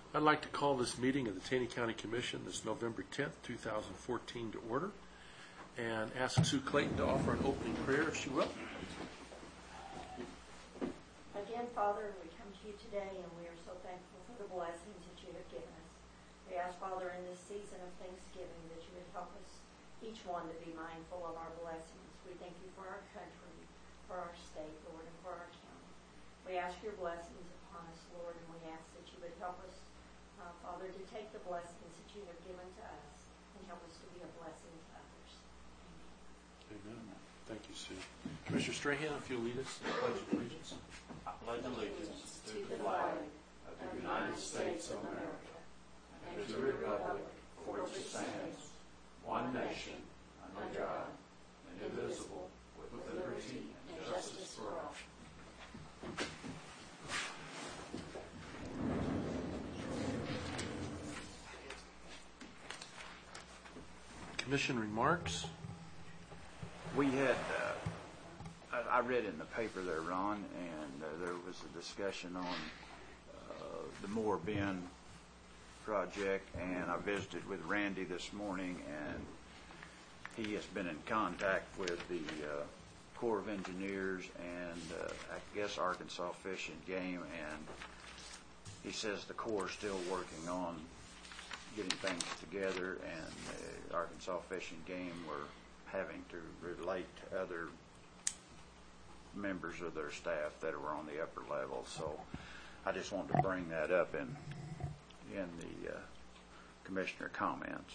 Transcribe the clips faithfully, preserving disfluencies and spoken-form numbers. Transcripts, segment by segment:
I'd like to call this meeting of the Taney County Commission this November tenth, two thousand fourteen to order and ask Sue Clayton to offer an opening prayer, if she will. Again, Father, we come to you today and we are so thankful for the blessings that you have given us. We ask, Father, in this season of Thanksgiving that you would help us, each one, to be mindful of our blessings. We thank you for our country, for our state, Lord, and for our county. We ask your blessings upon us, Lord, and we ask that you would help us, uh, Father, to take the blessings that you have given to us and help us to be a blessing to others. Amen. Thank you, Sue. Commissioner Strahan, if you'll lead us in the Pledge of Allegiance. I pledge allegiance to the flag of the United States of America and to the republic for which it stands, one nation, under God, indivisible, with liberty and justice for all. Commission remarks. We had, uh, I, I read in the paper there, Ron, and uh, there was a discussion on uh, the Moore Bend project, and I visited with Randy this morning, and he has been in contact with the uh, Corps of Engineers and uh, I guess Arkansas Fish and Game, and he says the Corps is still working on getting things together, and uh, Arkansas Fish and Game were having to relate to other members of their staff that were on the upper level. So I just wanted to bring that up in in the uh, commissioner comments.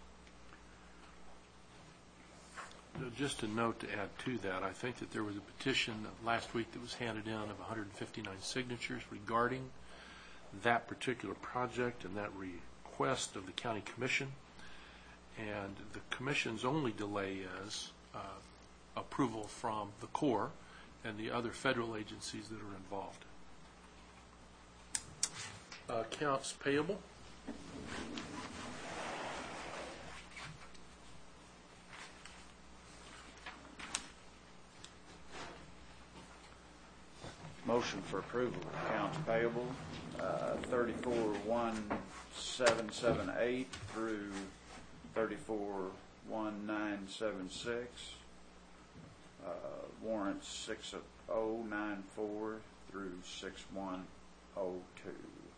Just a note to add to that, I think that there was a petition last week that was handed in of one hundred fifty-nine signatures regarding that particular project and that request of the county commission. And the commission's only delay is uh, approval from the Corps and the other federal agencies that are involved. Uh, accounts payable. Motion for approval of accounts payable, uh, thirty-four one seven seven eight through thirty-four one nine seven six, uh, warrants six oh nine four through six one oh two.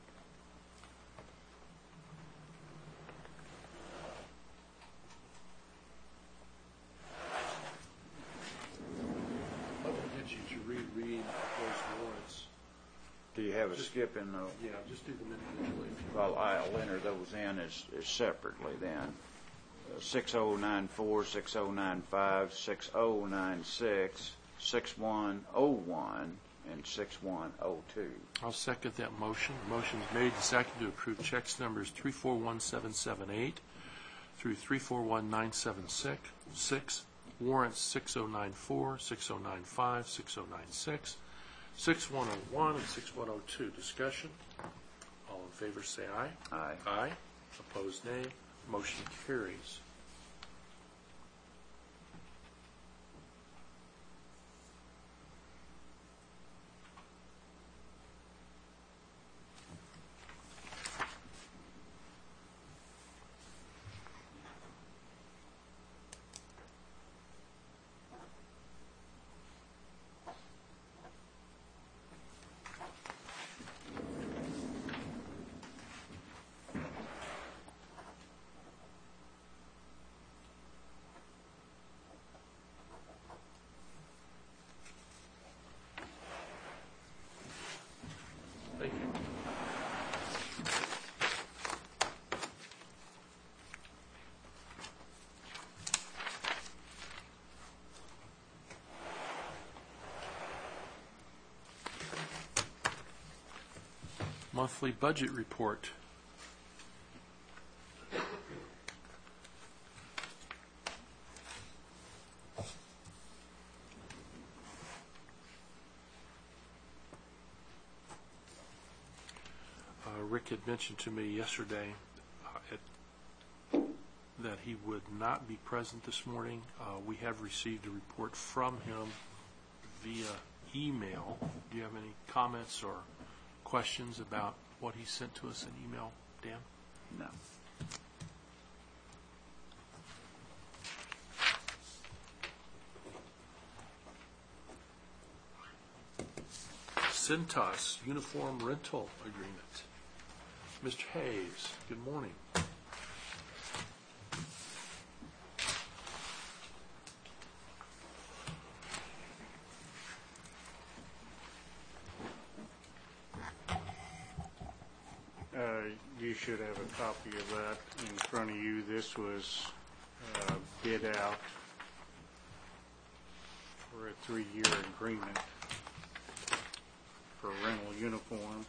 I'll get you to reread those warrants. Do you have a Just- skip in the? Yeah, just do them individually. if you Well, I'll enter those in as, as separately then. Uh, six oh nine four, six oh nine five, six oh nine six, six one oh one, and six one oh two. I'll second that motion. Motion is made and seconded to approve checks numbers three four one seven seven eight through three four one nine seven six, warrants six oh nine four, six oh nine five, six oh nine six, six one oh one, and six one oh two. Discussion. All in favor say aye. Aye. Aye. Opposed, nay. Motion carries. Thank you. Monthly budget report. Uh, Rick had mentioned to me yesterday uh, at, that he would not be present this morning. Uh, we have received a report from him via email. Do you have any comments or questions about what he sent to us in email, Dan? No. Cintas Uniform Rental Agreement. Mister Hayes, good morning. Uh, You should have a copy of that in front of you. This was uh, bid out for a three-year agreement for rental uniform.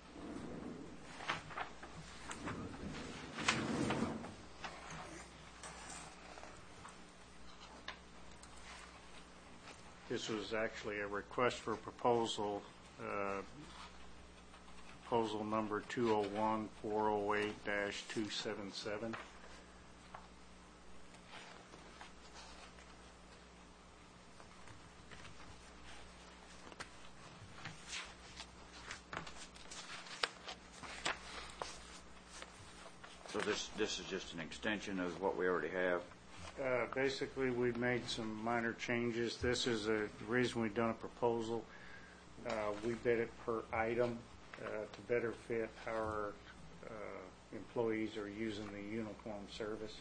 This was actually a request for proposal, uh, proposal number two oh one four oh eight dash two seven seven. So this, this is just an extension of what we already have? Uh, Basically, we've made some minor changes. This is a, the reason we've done a proposal. Uh, We bid it per item uh, to better fit how our uh, employees are using the uniform service.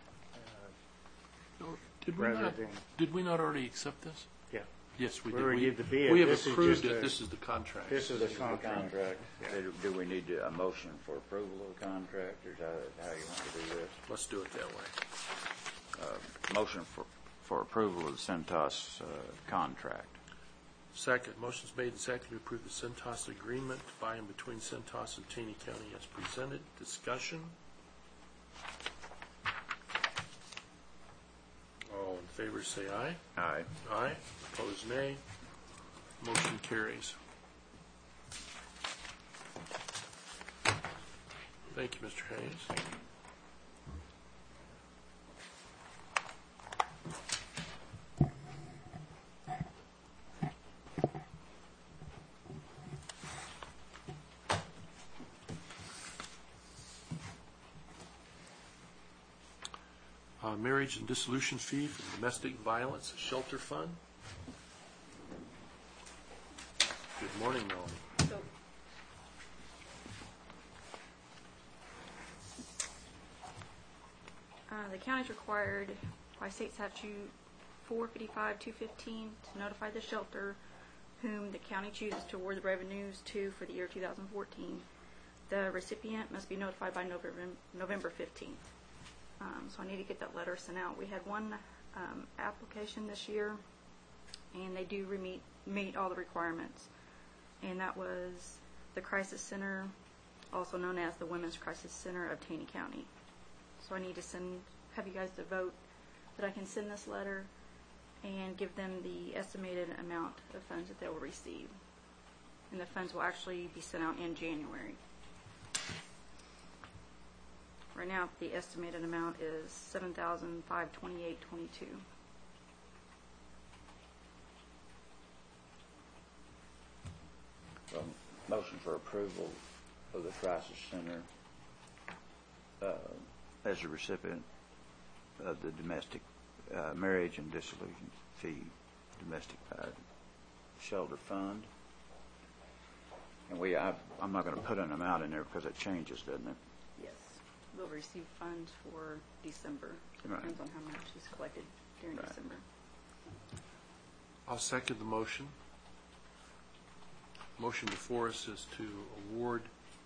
Uh, Did we Rather not, than- did we not already accept this? Yeah, Yes, we We did. already did the bid. We have This is approved just it. a- This is the contract. this is a This is the contract. contract. Yeah. Do- Do we need to- a motion for approval of the contract, or is that how you want to do this? Let's do it that way. Motion for, for approval of the Centos uh, contract. Second, motion's made and seconded to approve the Cintas agreement by and between Cintas and Taney County as presented. Discussion? All in favor say aye. Aye. Aye. Opposed, nay. Motion carries. Thank you, Mister Hayes. Uh, Marriage and dissolution fee for the Domestic Violence Shelter Fund. Good morning, Melanie. So, uh, the county's required by state statute four fifty-five two fifteen to notify the shelter whom the county chooses to award the revenues to for the year two thousand fourteen. The recipient must be notified by November, November fifteenth. Um, so I need to get that letter sent out. We had one um, application this year, and they do meet, meet all the requirements. And that was the Crisis Center, also known as the Women's Crisis Center of Taney County. So I need to send, have you guys to vote that I can send this letter and give them the estimated amount of funds that they will receive. And the funds will actually be sent out in January. Right now, the estimated amount is seven thousand five hundred twenty-eight dollars and twenty-two cents. Um, Motion for approval of the Crisis Center uh, as a recipient of the domestic uh, marriage and dissolution fee domestic uh, shelter fund. And we, I, I'm not going to put an amount in there because it changes, doesn't it? Yes. We'll receive funds for December. It Right. depends on how much is collected during Right. December. I'll second the motion. Motion before us is to award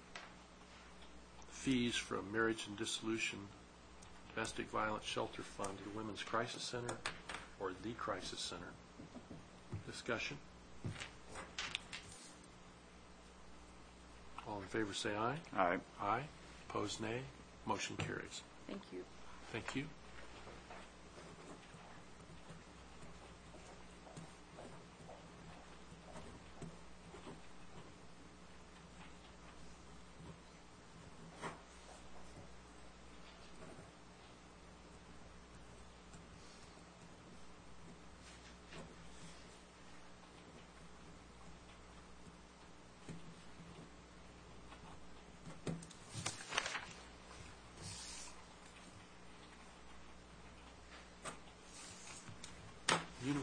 fees from Marriage and Dissolution Domestic Violence Shelter Fund to the Women's Crisis Center or the Crisis Center. Discussion? All in favor say aye. Aye. Aye. Opposed, nay. Motion carries. Thank you. Thank you.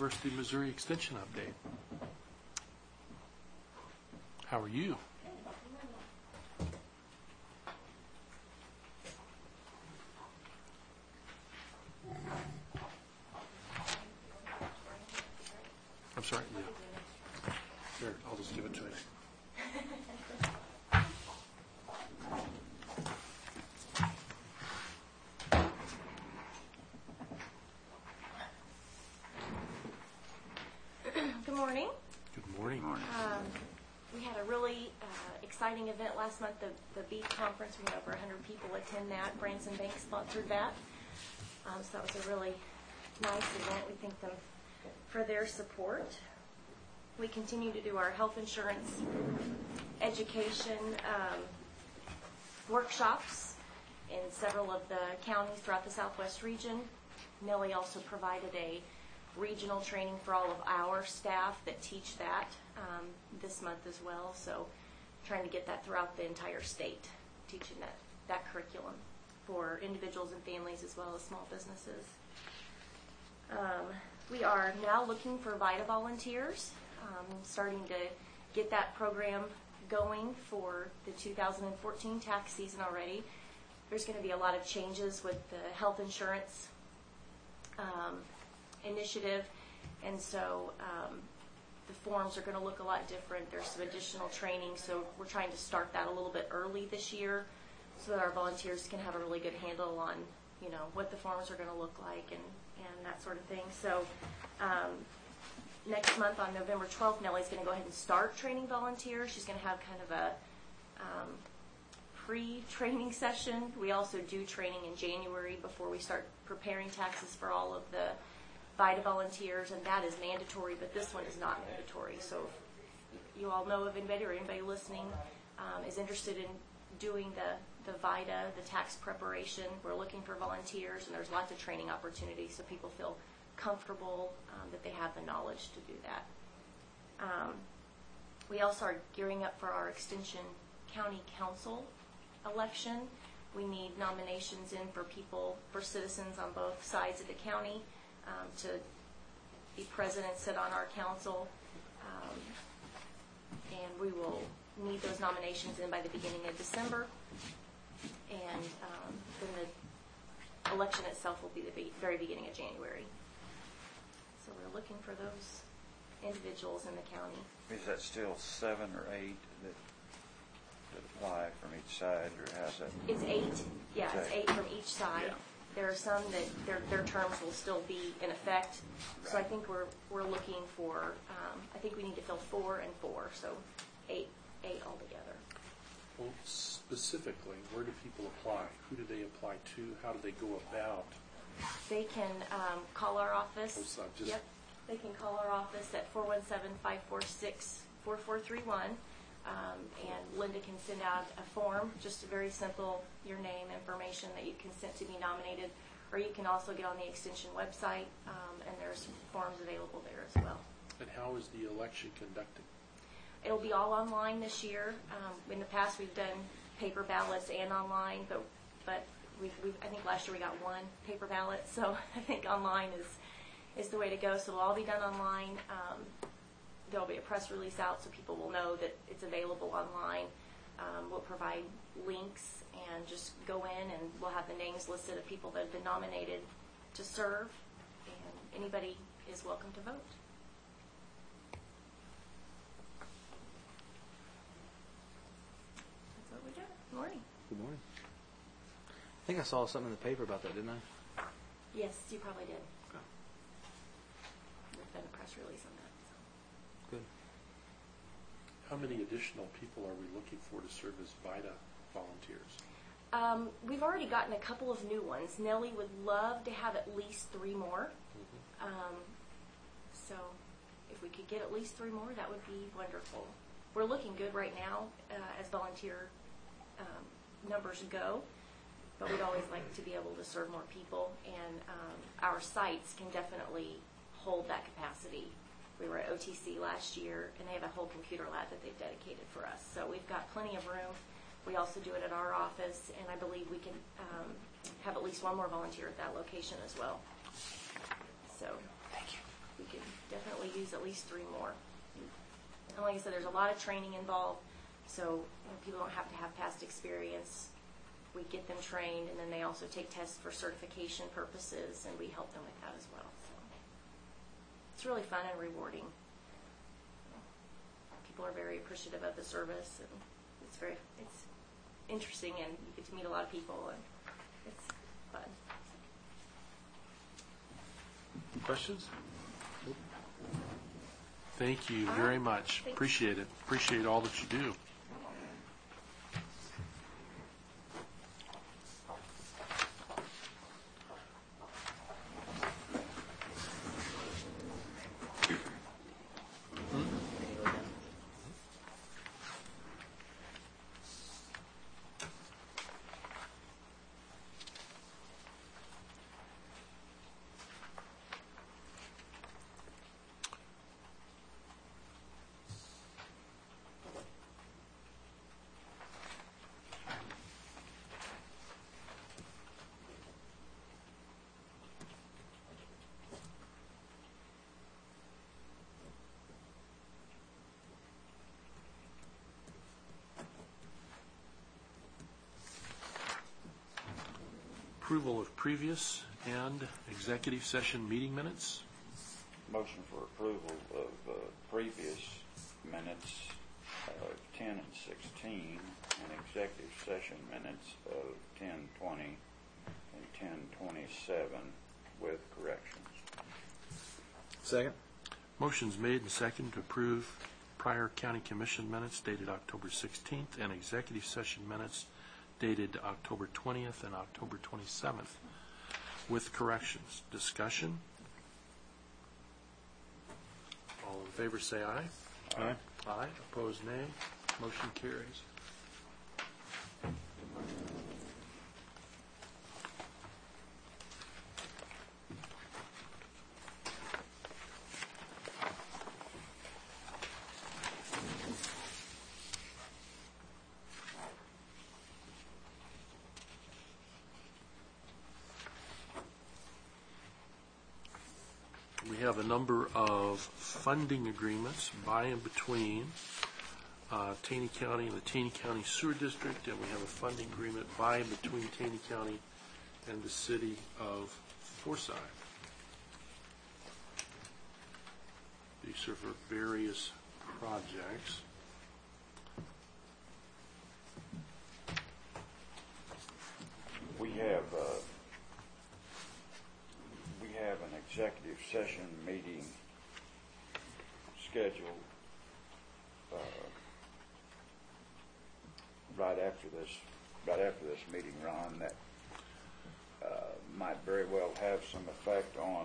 University of Missouri Extension update. How are you? I'm sorry, yeah. Here, I'll just give it to you. Good morning. Good morning. Um, we had a really uh, exciting event last month, the, the BEAT conference. We had over one hundred people attend that. Branson Bank sponsored that. Um, so that was a really nice event. We thank them for their support. We continue to do our health insurance education um, workshops in several of the counties throughout the Southwest region. Nellie also provided a regional training for all of our staff that teach that um, this month as well. So trying to get that throughout the entire state, teaching that, that curriculum for individuals and families as well as small businesses. Um, we are now looking for VITA volunteers, um, starting to get that program going for the two thousand fourteen tax season already. There's going to be a lot of changes with the health insurance um, initiative, and so um, the forms are going to look a lot different. There's some additional training, so we're trying to start that a little bit early this year so that our volunteers can have a really good handle on, you know, what the forms are going to look like and, and that sort of thing. So um, next month on November twelfth, Nellie's going to go ahead and start training volunteers. She's going to have kind of a um, pre-training session. We also do training in January before we start preparing taxes for all of the VITA volunteers, and that is mandatory, but this one is not mandatory. So if you all know of anybody or anybody listening um, is interested in doing the, the VITA, the tax preparation, we're looking for volunteers, and there's lots of training opportunities so people feel comfortable um, that they have the knowledge to do that. Um, we also are gearing up for our Extension County Council election. We need nominations in for people, for citizens on both sides of the county um, to be present and sit on our council. Um, and we will need those nominations in by the beginning of December. And um, then the election itself will be the be- very beginning of January. So we're looking for those individuals in the county. Is that still seven or eight that, that apply from each side, or how's that? It's eight. Yeah, it's Okay. eight from each side. Yeah. There are some that their their terms will still be in effect. So I think we're we're looking for. Um, I think we need to fill four and four, so eight eight altogether. Well, specifically, where do people apply? Who do they apply to? How do they go about? They can um, call our office. Oh, so just- Yep. They can call our office at four one seven, five four six, four four three one. Um, and Linda can send out a form, just a very simple, your name, information that you consent to be nominated, or you can also get on the Extension website, um, and there's forms available there as well. And how is the election conducted? It'll be all online this year. Um, in the past, we've done paper ballots and online, but but we we I think last year we got one paper ballot, so I think online is is the way to go. So it'll all be done online. Um, There'll be a press release out so people will know that it's available online. Um, we'll provide links and just go in, and we'll have the names listed of people that have been nominated to serve, and anybody is welcome to vote. That's what we do. Good morning. Good morning. I think I saw something in the paper about that, didn't I? Yes, you probably did. There's been a press release on that. So. Good. How many additional people are we looking for to serve as VITA volunteers? Um, we've already gotten a couple of new ones. Nellie would love to have at least three more. Mm-hmm. Um, so if we could get at least three more, that would be wonderful. We're looking good right now uh, as volunteer um, numbers go, but we'd always like to be able to serve more people, and um, our sites can definitely hold that capacity. We were at O T C last year, and they have a whole computer lab that they've dedicated for us. So we've got plenty of room. We also do it at our office, and I believe we can um, have at least one more volunteer at that location as well. So Thank you. we could definitely use at least three more. And like I said, there's a lot of training involved, so you know, people don't have to have past experience. We get them trained, and then they also take tests for certification purposes, and we help them with that as well. So it's really fun and rewarding. People are very appreciative of the service, and it's very it's interesting, and you get to meet a lot of people, and it's fun. Questions? Thank you very much. Thanks. Appreciate it. Appreciate all that you do. Approval of previous and executive session meeting minutes. Motion for approval of uh, previous minutes of ten and sixteen, and executive session minutes of ten twenty and ten twenty-seven with corrections. Second. Motion's made and second to approve prior county commission minutes dated October sixteenth and executive session minutes dated October twentieth and October twenty-seventh with corrections. Discussion? All in favor say aye. Aye. Aye. Opposed, nay. Motion carries. We have a number of funding agreements by and between uh, Taney County and the Taney County Sewer District, and we have a funding agreement by and between Taney County and the city of Forsyth. These are for various projects. We have uh, we have an executive session meeting scheduled uh, right after this right after this meeting, Ron, that uh, might very well have some effect on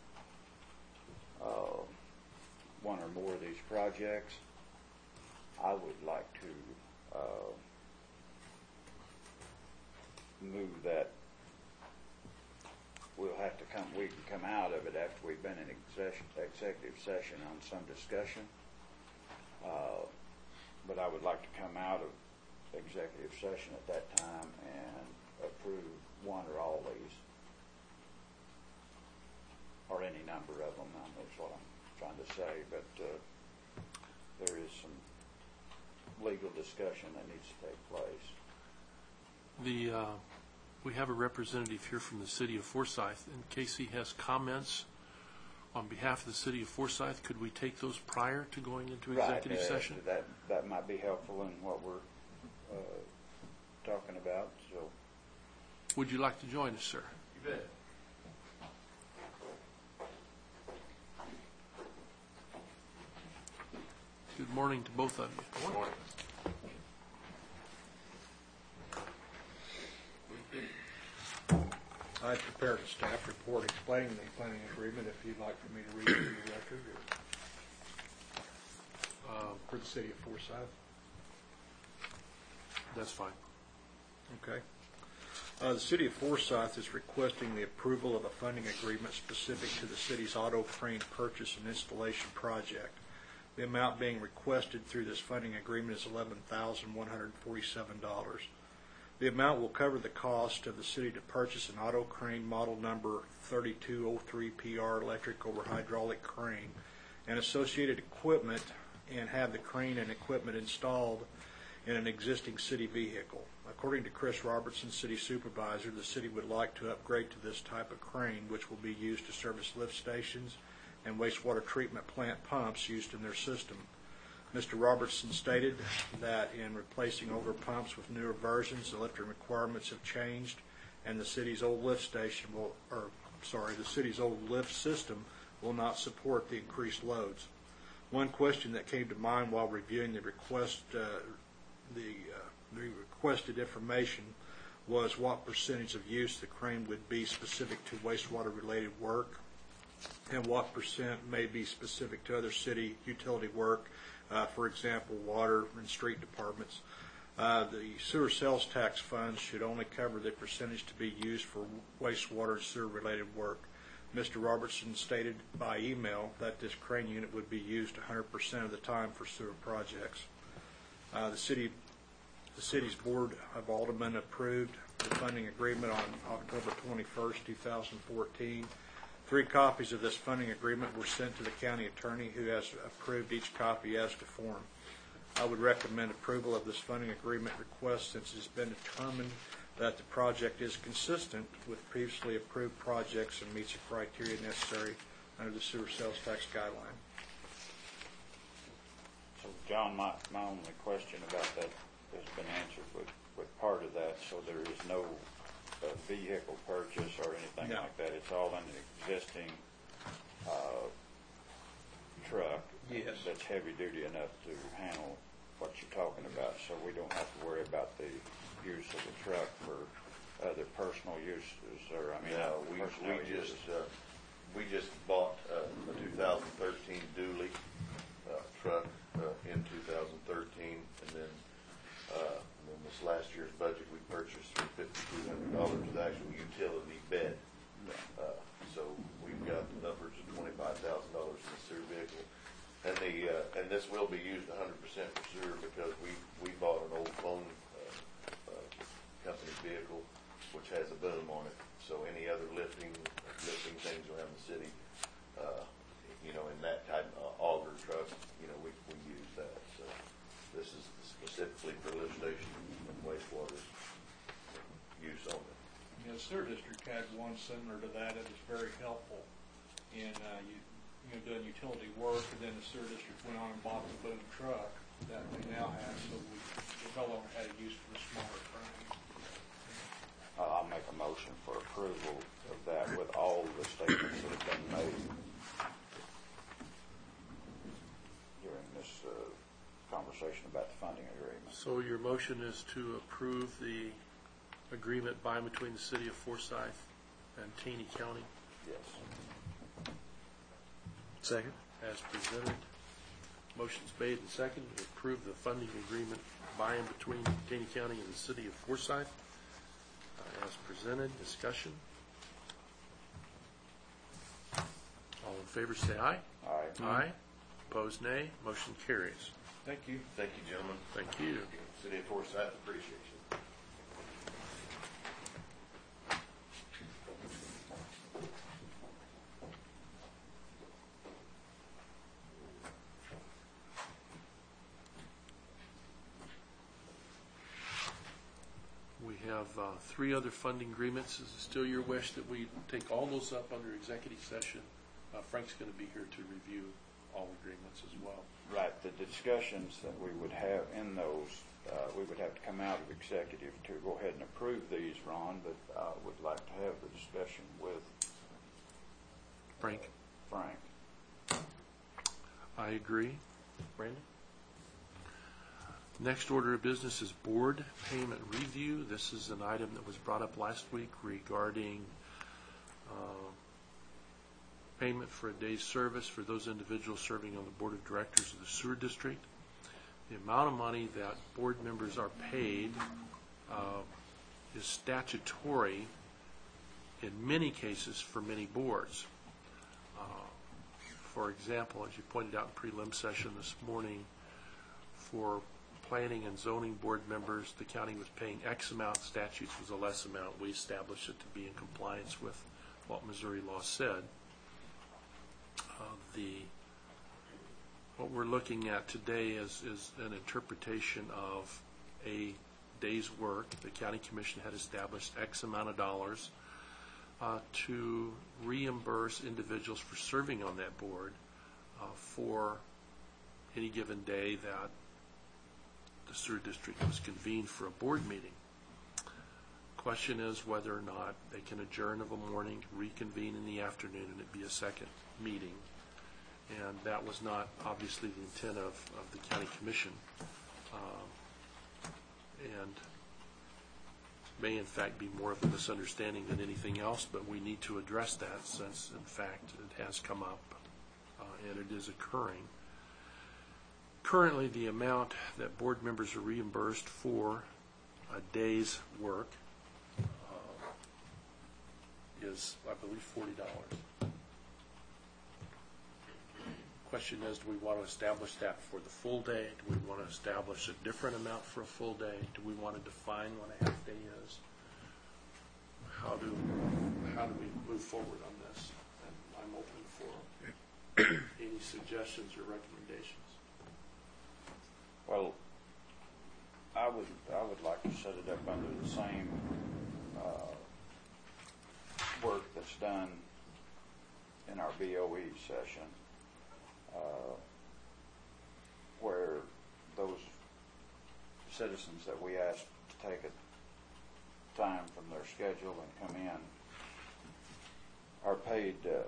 uh, one or more of these projects. I would like to uh, move that. We'll have to come, we can come out of it after we've been in exec- executive session on some discussion. Uh, but I would like to come out of executive session at that time and approve one or all these, or any number of them. That's what I'm trying to say, but uh, there is some legal discussion that needs to take place. The uh, we have a representative here from the city of Forsyth. In case he has comments on behalf of the city of Forsyth, could we take those prior to going into executive Right, uh, session? That that might be helpful in what we're uh, talking about. So, Would you like to join us, sir? You bet. Good morning to both of you. Good morning. I prepared a staff report explaining the planning agreement, if you'd like for me to read it to the record, or, uh, for the city of Forsyth. That's fine. Okay. Uh, the city of Forsyth is requesting the approval of a funding agreement specific to the city's auto crane purchase and installation project. The amount being requested through this funding agreement is eleven thousand one hundred forty-seven dollars. The amount will cover the cost of the city to purchase an auto crane model number thirty-two oh three P R electric over hydraulic crane and associated equipment and have the crane and equipment installed in an existing city vehicle. According to Chris Robertson, city supervisor, the city would like to upgrade to this type of crane, which will be used to service lift stations and wastewater treatment plant pumps used in their system. Mister Robertson stated that in replacing older pumps with newer versions, the lifting requirements have changed, and the city's old lift station will, or sorry, the city's old lift system will not support the increased loads. One question that came to mind while reviewing the request, uh, the, uh, the requested information was what percentage of use the crane would be specific to wastewater-related work, and what percent may be specific to other city utility work, uh, for example, water and street departments. Uh, the sewer sales tax funds should only cover the percentage to be used for wastewater and sewer-related work. Mister Robertson stated by email that this crane unit would be used one hundred percent of the time for sewer projects. Uh, the city, the city's Board of Aldermen approved the funding agreement on October twenty-first, two thousand fourteen. Three copies of this funding agreement were sent to the county attorney, who has approved each copy as to form. I would recommend approval of this funding agreement request, since it's been determined that the project is consistent with previously approved projects and meets the criteria necessary under the sewer sales tax guideline. So, John, my, my only question about that has been answered with, with part of that. So there is no uh, vehicle purchase or anything No. like that. It's all in an existing uh, truck. Yes. That's heavy duty enough to handle what you're talking about. So we don't have to worry about the use of the truck for other personal uses, or I mean, No, we, personnel we uses. just, uh, we just bought uh, a two thousand thirteen dually uh, truck uh, in two thousand thirteen, and then, uh, and then this last year's budget, we purchased for fifty-two hundred dollars the actual utility bed. Uh, so we've got upwards of twenty-five thousand dollars in the sewer vehicle. And the, uh, and this will be used one hundred percent for sewer, because we, we bought an old phone company vehicle which has a boom on it, so any other lifting lifting things around the city, uh, you know, in that type of auger truck, you know, we, we use that. So this is specifically for lift station and wastewater use only. You know, the sewer district had one similar to that. It was very helpful in uh, you, you know, doing utility work, and then the sewer district went on and bought the boom truck that we now have, so we, we no longer had a use for the smaller crane. Uh, I'll make a motion for approval of that with all the statements that have been made during this uh, conversation about the funding agreement. So your motion is to approve the agreement by and between the city of Forsyth and Taney County Yes. Second. as presented. Motion's made and seconded to approve the funding agreement by and between Taney County and the city of Forsyth uh, as presented. Discussion. All in favor say aye. Aye. Aye. Opposed, nay. Motion carries. Thank you. Thank you, gentlemen. Thank you. City of Forsyth appreciates you. We have uh, three other funding agreements. Is it still your wish that we take all those up under executive session? Uh, Frank's going to be here to review all agreements as well. Right. The discussions that we would have in those, uh, we would have to come out of executive to go ahead and approve these, Ron, but I uh, would like to have the discussion with Frank? Frank. I agree. Brandon? Next order of business is board payment review. This is an item that was brought up last week regarding uh, payment for a day's service for those individuals serving on the board of directors of the sewer district. The amount of money that board members are paid uh, is statutory in many cases for many boards. Uh, for example, as you pointed out in prelim session this morning, for planning and zoning board members, the county was paying X amount, statutes was a less amount. We established it to be in compliance with what Missouri law said. Uh, the what we're looking at today is, is an interpretation of a day's work. The county commission had established X amount of dollars uh, to reimburse individuals for serving on that board uh, for any given day that the sewer district was convened for a board meeting. Question is whether or not they can adjourn of a morning, reconvene in the afternoon, and it be a second meeting. And that was not obviously the intent of, of the county commission. Um, and may in fact be more of a misunderstanding than anything else, but we need to address that since in fact it has come up uh, and it is occurring. Currently, the amount that board members are reimbursed for a day's work uh, is, I believe, forty dollars. Question is, do we want to establish that for the full day? Do we want to establish a different amount for a full day? Do we want to define what a half day is? How do how do we move forward on this? And I'm open for any suggestions or recommendations. Well, I would, I would like to set it up under the same uh, work that's done in our B O E session, uh, where those citizens that we ask to take a time from their schedule and come in are paid, uh,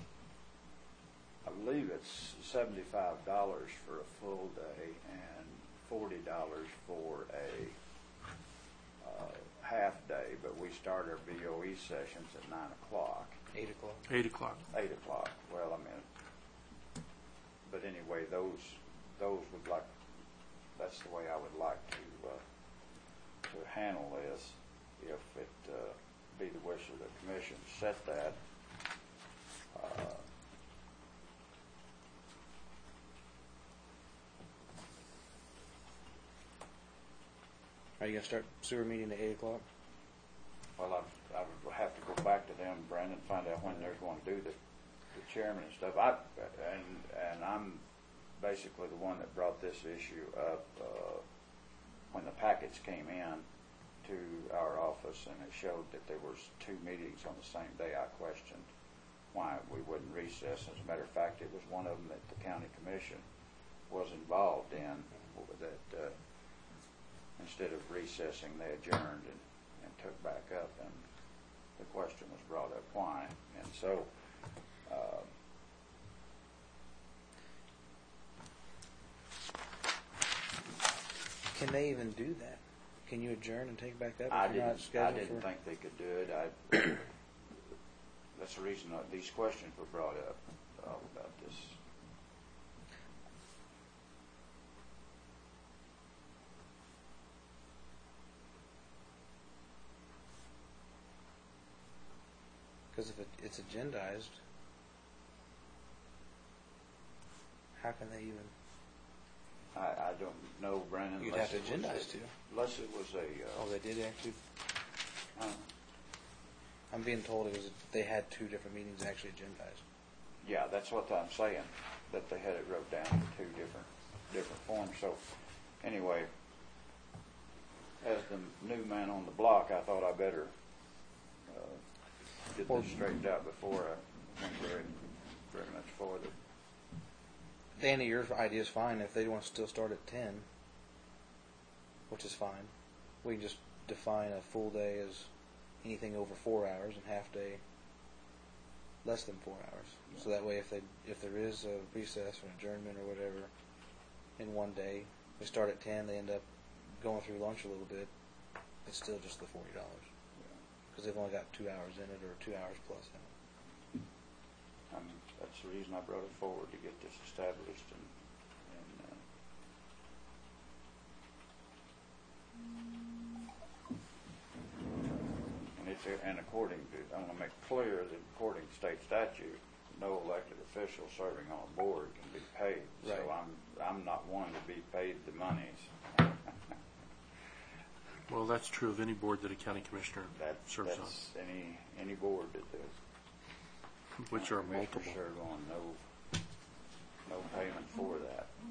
I believe it's seventy-five dollars for a full day and forty dollars for a uh, half day, but we start our B O E sessions at nine o'clock. Eight o'clock. Eight o'clock. Eight o'clock. Well, I mean, but anyway, those those would like. That's the way I would like to uh, to handle this. If it uh, be the wish of the commission, set that. Uh, Are you gonna start sewer meeting at eight o'clock? Well, I, I would have to go back to them, Brandon, find out when they're going to do the, the chairman and stuff. I and and I'm basically the one that brought this issue up uh, when the packets came in to our office, and it showed that there was two meetings on the same day. I questioned why we wouldn't recess. As a matter of fact, it was one of them that the county commission was involved in. That uh, instead of recessing, they adjourned and, and took back up, and the question was brought up why. And so uh, Can they even do that? Can you adjourn and take back up if I you're not didn't, I scheduled didn't for? think they could do it. I, that's the reason that these questions were brought up uh, about this. Because if it, it's agendized, how can they even? I, I don't know, Brandon. You'd unless have to it was agendize a- too. Unless it was a. Uh, Oh, they did actually. uh, I'm being told it was they had two different meetings actually agendized. Yeah, that's what I'm saying, that they had it wrote down in two different, different forms. So, anyway, as the new man on the block, I thought I better uh, get Well- this straightened out before I went very, very much further. Danny, your idea is fine if they want to still start at ten, which is fine. We can just define a full day as anything over four hours and half day less than four hours. So that way, if they if there is a recess or adjournment or whatever in one day, they start at ten, they end up going through lunch a little bit. It's still just the forty dollars because they've only got two hours in it or two hours plus in it. Um, that's the reason I brought it forward, to get this established. And, and uh, and it's and according to, I want to make clear that according to state statute, no elected official serving on a board can be paid. Right. So I'm I'm not one to be paid the monies. Well, that's true of any board that a county commissioner That, serves on, that's any any board that the which are commissioners multiple. serve on. No no payment for that.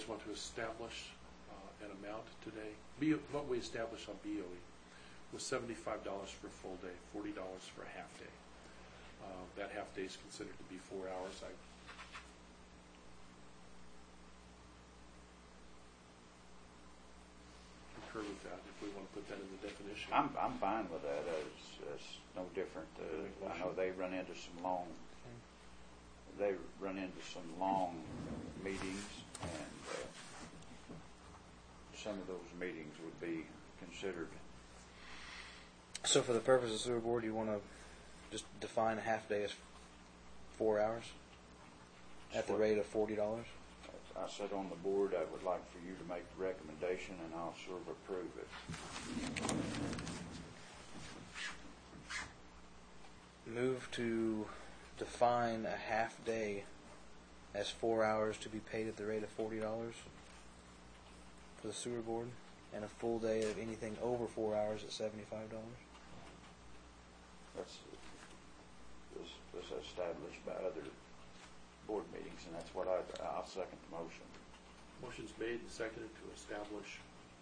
just want to establish uh, an amount today. B, what we established on B O E was seventy-five dollars for a full day, forty dollars for a half day. Uh, that half day is considered to be four hours. I concur with that, if we want to put that in the definition. I'm, I'm fine with that. It's, it's no different. Uh, I know they run into some long, they run into some long meetings, and uh, some of those meetings would be considered. So for the purpose of sewer board, you want to just define a half day as four hours at the rate of forty dollars? I said on the board, I would like for you to make the recommendation, and I'll sort of approve it. Move to define a half day as four hours to be paid at the rate of forty dollars for the sewer board, and a full day of anything over four hours at seventy-five dollars. That's this, this established by other board meetings, and that's what I, I'll second the motion. Motion's made and seconded to establish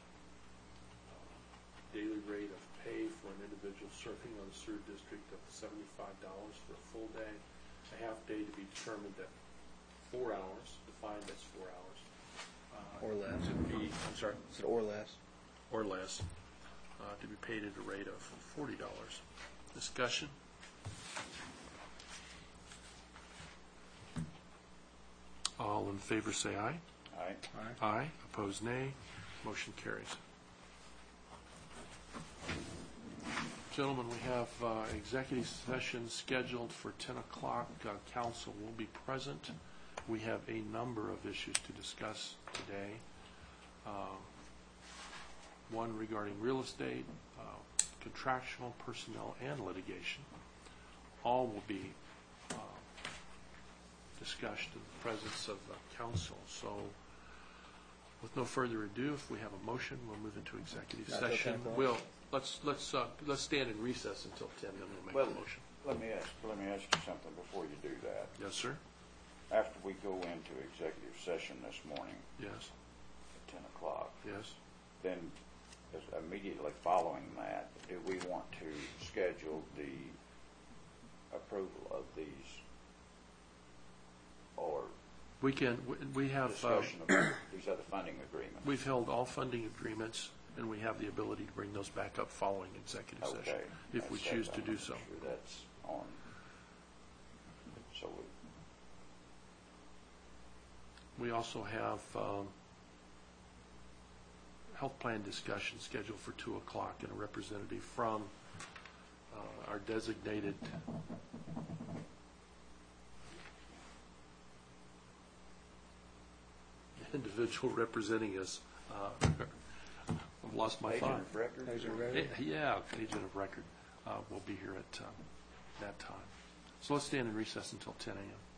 uh, daily rate of pay for an individual serving on the sewer district of seventy-five dollars for a full day, a half day to be determined at four hours, defined as four hours. Uh, Or less. To be, I'm sorry, Or less. or less, uh, to be paid at a rate of forty dollars. Discussion? All in favor say aye. Aye. Aye. Opposed, nay. Motion carries. Gentlemen, we have uh, executive session scheduled for ten o'clock. Uh, council will be present. We have a number of issues to discuss today. Uh, one regarding real estate, uh, contractual, personnel, and litigation. All will be uh, discussed in the presence of the council. So, with no further ado, if we have a motion, we'll move into executive Not till session. ten o'clock? We'll let's let's uh, let's stand in recess until ten, then we'll make Well, the motion. let me ask, let me ask you something before you do that. Yes, sir. After we go into executive session this morning Yes. at ten o'clock, Yes. then as immediately following that, do we want to schedule the approval of these or We can. We, we have. Uh, discussion about these other funding agreements? we've held all funding agreements, and we have the ability to bring those back up following executive Okay. session, if we That's- choose to I'm do so. sure that's on. So we, We also have um, health plan discussion scheduled for two o'clock, and a representative from uh, our designated individual representing us. Uh, I've lost my agent thought. of record? Agent of Eh, record? Yeah, agent of record uh, will be here at um, that time. So let's stand in recess until ten a.m.